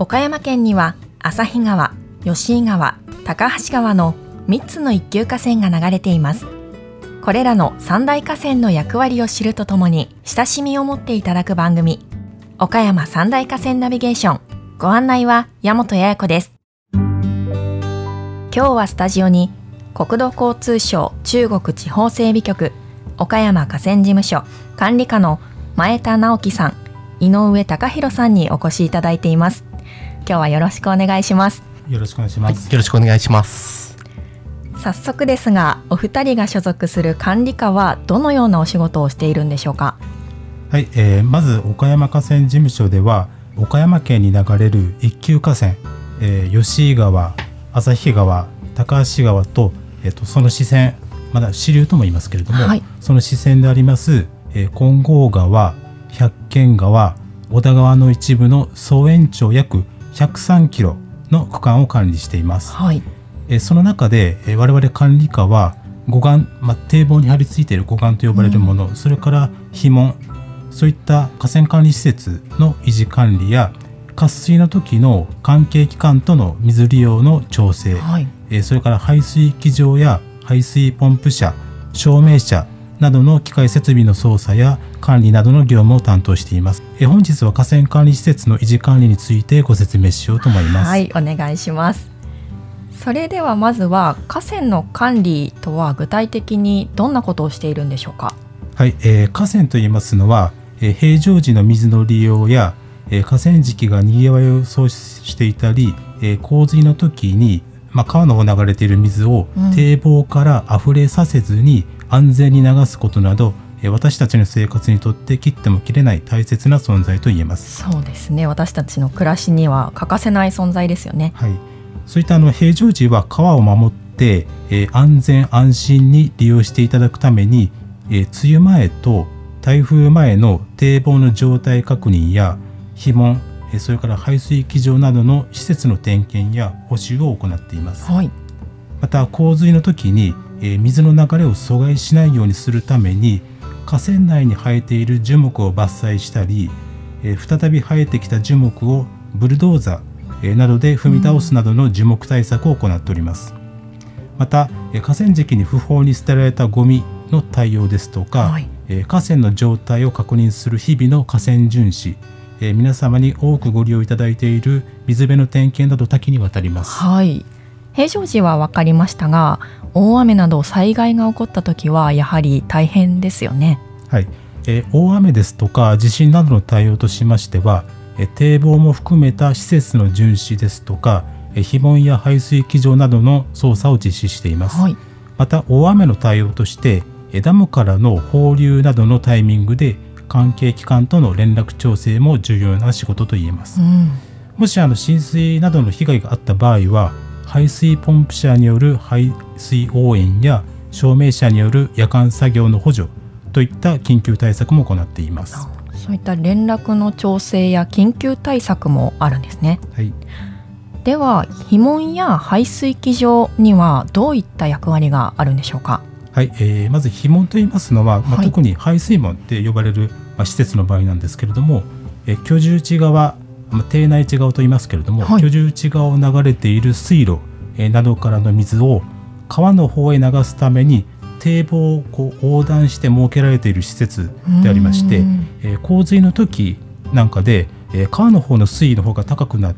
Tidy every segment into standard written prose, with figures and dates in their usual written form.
岡山県には旭川、吉井川、高梁川の3つの一級河川が流れています。これらの三大河川の役割を知るとともに親しみを持っていただく番組、岡山三大河川ナビゲーション。ご案内は大和八重子です。今日はスタジオに国土交通省中国地方整備局岡山河川事務所管理課の前田直樹さん、井上貴弘さんにお越しいただいています。今日はよろしくお願いします。 よろしくお願いします。 よろしくお願いします。 早速ですが、お二人が所属する管理課はどのようなお仕事をしているんでしょうか。 はい、まず岡山河川事務所では岡山県に流れる一級河川、吉井川、旭川、高梁川と、その支川、まだ支流とも言いますけれども、はい、その支川であります、金剛川、百間川、小田川の一部の総延長約103キロの区間を管理しています。はい、その中で、我々管理課は護岸、堤防に張り付いている護岸と呼ばれるもの、それから樋門、そういった河川管理施設の維持管理や渇水の時の関係機関との水利用の調整、はい、それから排水機場や排水ポンプ車、照明車などの機械設備の操作や管理などの業務を担当しています。本日は河川管理施設の維持管理についてご説明しようと思います。 はい、お願いします。それではまずは河川の管理とは具体的にどんなことをしているんでしょうか。 はい、河川といいますのは平常時の水の利用や河川敷がにぎわいを創出していたり、洪水の時に、川の方流れている水を堤防から溢れさせずに安全に流すことなど、私たちの生活にとって切っても切れない大切な存在と言えます。 そうですね、私たちの暮らしには欠かせない存在ですよね。 はい、そういった平常時は川を守って、安全安心に利用していただくために、梅雨前と台風前の堤防の状態確認や樋門、それから排水機場などの施設の点検や補修を行っています。はい、また洪水の時に水の流れを阻害しないようにするために河川内に生えている樹木を伐採したり、再び生えてきた樹木をブルドーザーなどで踏み倒すなどの樹木対策を行っております。また河川敷に不法に捨てられたゴミの対応ですとか、はい、河川の状態を確認する日々の河川巡視、皆様に多くご利用いただいている水辺の点検など多岐にわたります。 はい、平常時は分かりましたが、大雨など災害が起こった時はやはり大変ですよね。 はい、大雨ですとか地震などの対応としましては、堤防も含めた施設の巡視ですとか樋門や排水機場などの操作を実施しています。はい、また大雨の対応としてダムからの放流などのタイミングで関係機関との連絡調整も重要な仕事と言えます。もし浸水などの被害があった場合は排水ポンプ車による排水応援や照明車による夜間作業の補助といった緊急対策も行っています。 そういった連絡の調整や緊急対策もあるんですね。はい、では樋門や排水機場にはどういった役割があるんでしょうか。 はい、まず樋門といいますのは、特に排水門って呼ばれる、施設の場合なんですけれども、居住地側、堤内地側と言いますけれども、はい、居住地側を流れている水路、などからの水を川の方へ流すために堤防を横断して設けられている施設でありまして、洪水の時なんかで、川の方の水位の方が高くなって、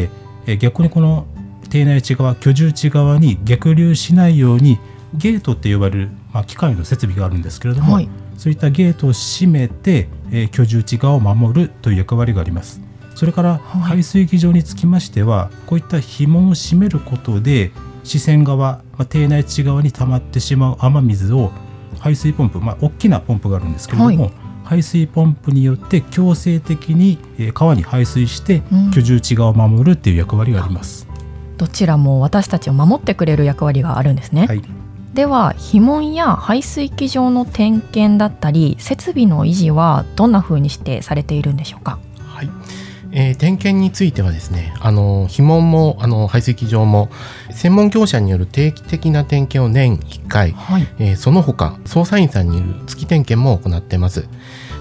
逆にこの堤内地側、居住地側に逆流しないようにゲートって呼ばれる、機械の設備があるんですけれども、はい、そういったゲートを閉めて、居住地側を守るという役割があります。それから排水機場につきましては、こういった樋門を閉めることで支川側、堤内地側に溜まってしまう雨水を排水ポンプ、大きなポンプがあるんですけれども、はい、排水ポンプによって強制的に川に排水して居住地側を守るっていう役割があります。 どちらも私たちを守ってくれる役割があるんですね。はい、では樋門や排水機場の点検だったり設備の維持はどんな風にしてされているんでしょうか。 はい、点検についてはですね、樋門も排水機場も専門業者による定期的な点検を年1回、はい、その他捜査員さんによる月点検も行っています。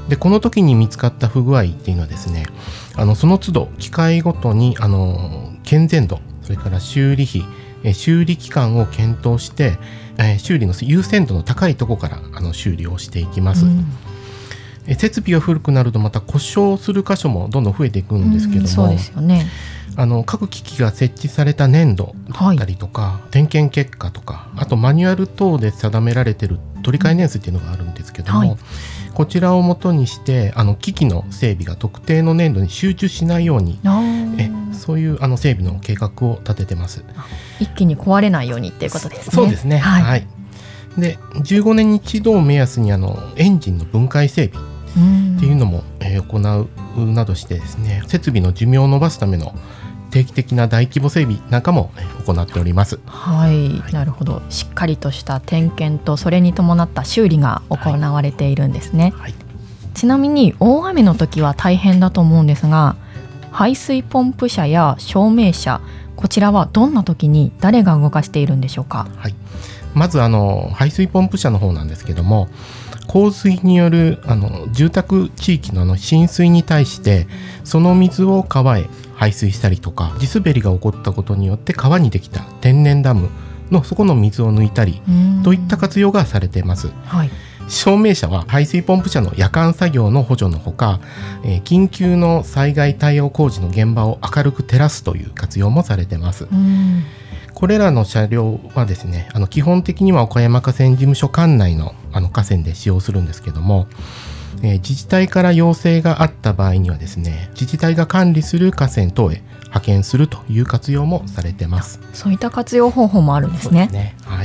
でこの時に見つかった不具合っていうのはですね、その都度機械ごとに健全度、それから修理費、修理期間を検討して、修理の優先度の高いところから修理をしていきます。設備が古くなるとまた故障する箇所もどんどん増えていくんですけども、 そうですよね。 各機器が設置された年度だったりとか、点検結果とか、あとマニュアル等で定められている取り替え年数っていうのがあるんですけども、こちらをもとにして機器の整備が特定の年度に集中しないようにそういう整備の計画を立ててます。 一気に壊れないようにっていうことですね。 そうですね、はいで15年に一度を目安にエンジンの分解整備っていうのも行うなどしてですね、設備の寿命を延ばすための定期的な大規模整備なんかも行っております。 はい、なるほど。しっかりとした点検とそれに伴った修理が行われているんですね。ちなみに大雨の時は大変だと思うんですが、排水ポンプ車や照明車、こちらはどんな時に誰が動かしているんでしょうか？ まず排水ポンプ車の方なんですけども、洪水による住宅地域の浸水に対してその水を川へ排水したりとか、地滑りが起こったことによって川にできた天然ダムのそこの水を抜いたりといった活用がされています。照明車は排水ポンプ車の夜間作業の補助のほか、緊急の災害対応工事の現場を明るく照らすという活用もされています。これらの車両はですね、基本的には岡山河川事務所管内の河川で使用するんですけども、自治体から要請があった場合にはですね、自治体が管理する河川等へ派遣するという活用もされてます。 そういった活用方法もあるんですね。 そうですね、はい。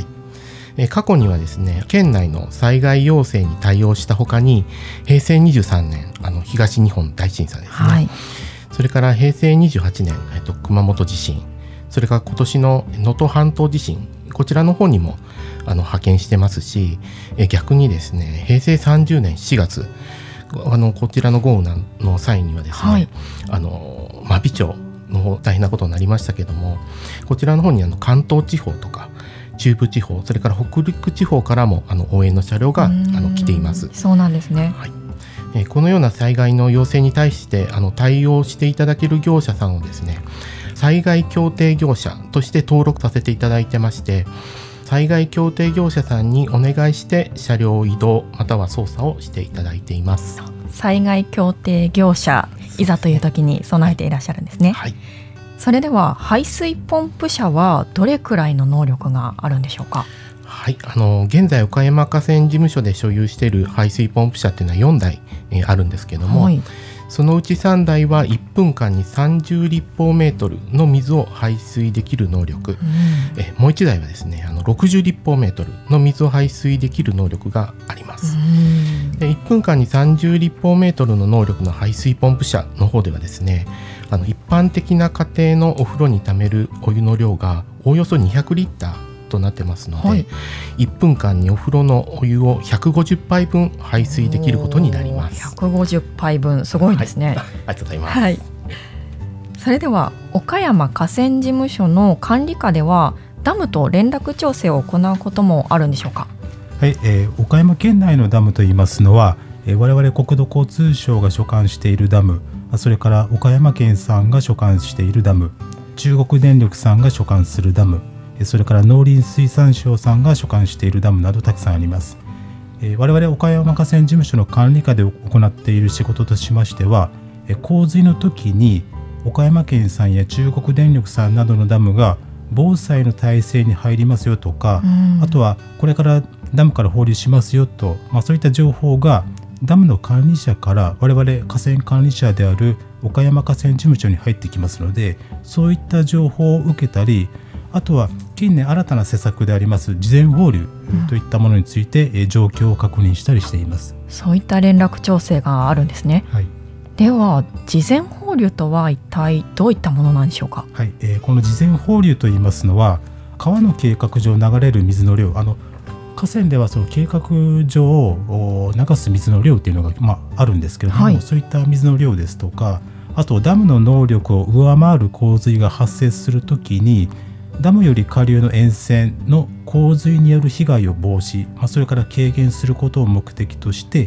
過去にはですね、県内の災害要請に対応したほかに、平成23年東日本大震災ですね、それから平成28年、熊本地震、それから今年の能登半島地震、こちらの方にも派遣してますし、逆にですね、平成30年7月こちらの豪雨の際にはですね、真備町の方大変なことになりましたけども、こちらの方に関東地方とか中部地方、それから北陸地方からも応援の車両が来ています。 そうなんですね。 このような災害の要請に対して対応していただける業者さんをですね、災害協定業者として登録させていただいてまして、災害協定業者さんにお願いして車両移動または操作をしていただいています。 災害協定業者、いざという時に備えていらっしゃるんですね。それでは排水ポンプ車はどれくらいの能力があるんでしょうか？ 現在岡山河川事務所で所有している排水ポンプ車っていうのは4台、あるんですけども、そのうち3台は1分間に30立方メートルの水を排水できる能力、もう1台はですね60立方メートルの水を排水できる能力があります。で1分間に30立方メートルの能力の排水ポンプ車の方ではですね、一般的な家庭のお風呂にためるお湯の量がおよそ200リッターとなってますので、1分間にお風呂のお湯を150杯分排水できることになります。 150杯分、すごいですね。 ありがとうございます。 それでは岡山河川事務所の管理下ではダムと連絡調整を行うこともあるんでしょうか？ 岡山県内のダムといいますのは、我々国土交通省が所管しているダム、それから岡山県さんが所管しているダム、中国電力さんが所管するダム、それから農林水産省さんが所管しているダムなどたくさんあります。我々岡山河川事務所の管理下で行っている仕事としましては、洪水の時に岡山県さんや中国電力さんなどのダムが防災の体制に入りますよとか、あとはこれからダムから放流しますよと、そういった情報がダムの管理者から我々河川管理者である岡山河川事務所に入ってきますので、そういった情報を受けたり、あとは近年新たな施策であります事前放流といったものについて状況を確認したりしています。 そういった連絡調整があるんですね。では事前放流とは一体どういったものなんでしょうか？ この事前放流といいますのは、川の計画上流れる水の量、河川ではその計画上流す水の量というのが、あるんですけれども、そういった水の量ですとか、あとダムの能力を上回る洪水が発生するときにダムより下流の沿線の洪水による被害を防止、それから軽減することを目的として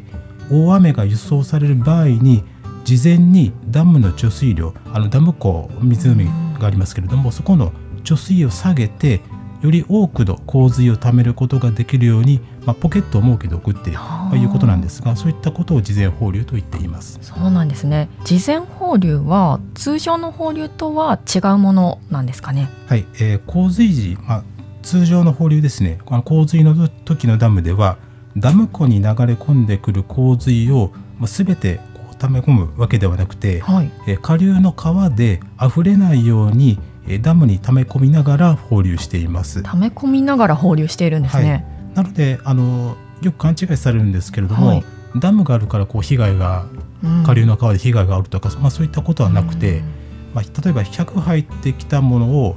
大雨が予想される場合に事前にダムの貯水量、ダム湖、湖がありますけれども、そこの貯水を下げてより多くの洪水をためることができるように、ポケットを設けておくっていうことなんですが、そういったことを事前放流と言っています。 そうなんですね。事前放流は通常の放流とは違うものなんですかね。 はい、洪水時、通常の放流ですね。洪水の時のダムではダム湖に流れ込んでくる洪水を全て溜め込むわけではなくて、はい、下流の川で溢れないようにダムに溜め込みながら放流しています。 溜め込みながら放流しているんですね。 はい、なのでよく勘違いされるんですけれども、はい、ダムがあるから被害が、下流の川で被害があるとか、そういったことはなくて、例えば100入ってきたものを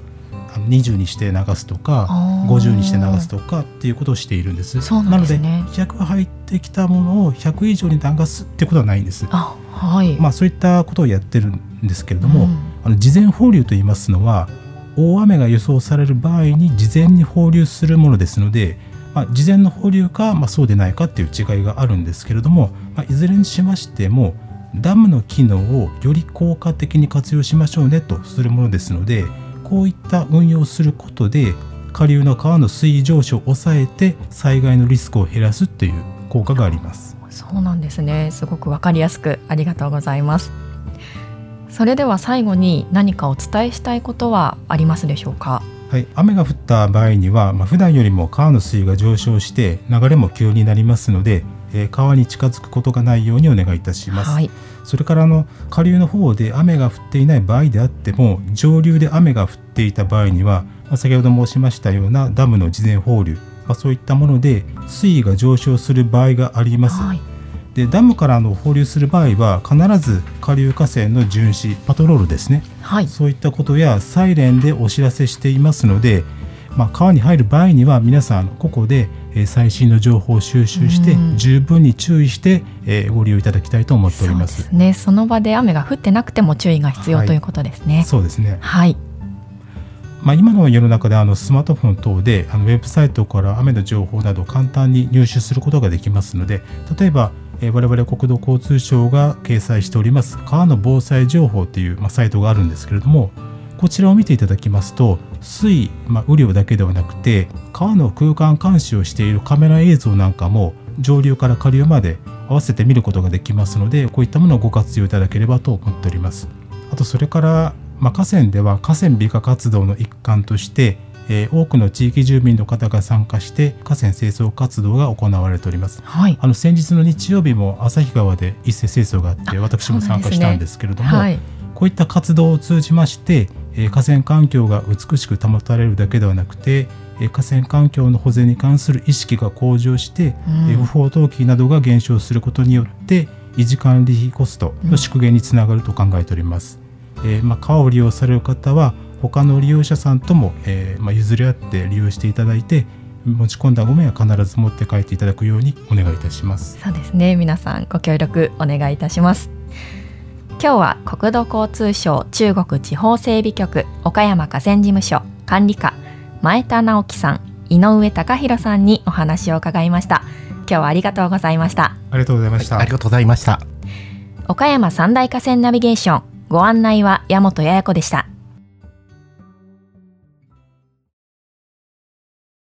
20にして流すとか50にして流すとかっていうことをしているんです。 そうなんですね。 なので100入ってきたものを100以上に流すってことはないんです。 はい、 そういったことをやってるんですけれども、事前放流といいますのは大雨が予想される場合に事前に放流するものですので、事前の放流か、そうでないかっていう違いがあるんですけれども、いずれにしましてもダムの機能をより効果的に活用しましょうねとするものですので、こういった運用をすることで下流の川の水位上昇を抑えて災害のリスクを減らすという効果があります。 そうなんですね。すごくわかりやすくありがとうございます。それでは最後に何かお伝えしたいことはありますでしょうか。 はい、雨が降った場合には、普段よりも川の水位が上昇して流れも急になりますので、川に近づくことがないようにお願いいたします。はい、それから下流の方で雨が降っていない場合であっても上流で雨が降っていた場合には、先ほど申しましたようなダムの事前放流、そういったもので水位が上昇する場合があります。はい、でダムから放流する場合は必ず下流河川の巡視パトロールですね、はい、そういったことやサイレンでお知らせしていますので、川に入る場合には皆さんここで最新の情報を収集して十分に注意してご利用いただきたいと思っております。 そうですね。その場で雨が降ってなくても注意が必要ということですね。 そうですね。 はい。 今の世の中でスマートフォン等でウェブサイトから雨の情報など簡単に入手することができますので、例えば我々国土交通省が掲載しております川の防災情報というサイトがあるんですけれども、こちらを見ていただきますと水位、雨量だけではなくて川の空間監視をしているカメラ映像なんかも上流から下流まで合わせて見ることができますので、こういったものをご活用いただければと思っております。あとそれから河川では河川美化活動の一環として、多くの地域住民の方が参加して河川清掃活動が行われております。はい、先日の日曜日も旭川で一斉清掃があって私も参加したんですけれども、はい、こういった活動を通じまして河川環境が美しく保たれるだけではなくて河川環境の保全に関する意識が向上して、不法投棄などが減少することによって維持管理費コストの縮減につながると考えております。川を利用される方は他の利用者さんとも、譲り合って利用していただいて持ち込んだゴミは必ず持って帰っていただくようにお願いいたします。 そうですね。皆さんご協力お願いいたします。今日は国土交通省中国地方整備局岡山河川事務所管理課前田直樹さん、井上貴弘さんにお話を伺いました。今日はありがとうございました。 ありがとうございました。 ありがとうございました。 岡山三大河川ナビゲーション、ご案内は矢本八重子でした。